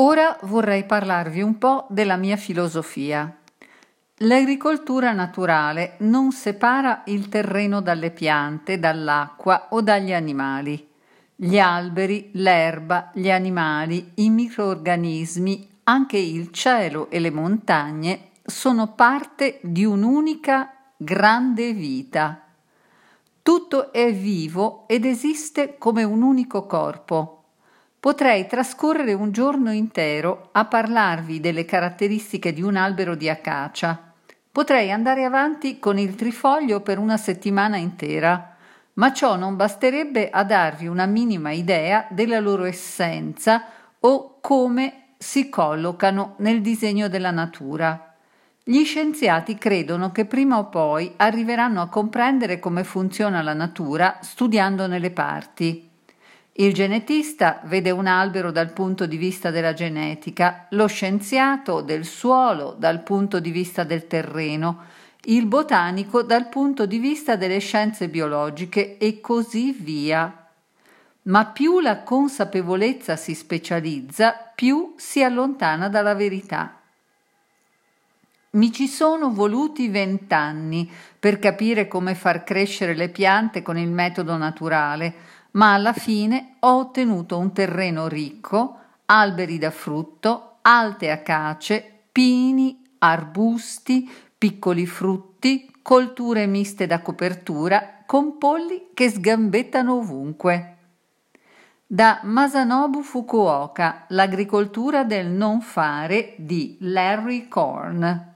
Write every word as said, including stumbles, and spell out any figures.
Ora vorrei parlarvi un po' della mia filosofia. L'agricoltura naturale non separa il terreno dalle piante, dall'acqua o dagli animali. Gli alberi, l'erba, gli animali, i microrganismi, anche il cielo e le montagne sono parte di un'unica grande vita. Tutto è vivo ed esiste come un unico corpo. Potrei trascorrere un giorno intero a parlarvi delle caratteristiche di un albero di acacia. Potrei andare avanti con il trifoglio per una settimana intera, ma ciò non basterebbe a darvi una minima idea della loro essenza o come si collocano nel disegno della natura. Gli scienziati credono che prima o poi arriveranno a comprendere come funziona la natura studiandone le parti. Il genetista vede un albero dal punto di vista della genetica, lo scienziato del suolo dal punto di vista del terreno, il botanico dal punto di vista delle scienze biologiche e così via. Ma più la consapevolezza si specializza, più si allontana dalla verità. Mi ci sono voluti vent'anni per capire come far crescere le piante con il metodo naturale, ma alla fine ho ottenuto un terreno ricco, alberi da frutto, alte acace, pini, arbusti, piccoli frutti, colture miste da copertura, con polli che sgambettano ovunque. Da Masanobu Fukuoka, L'agricoltura del non fare di Larry Korn.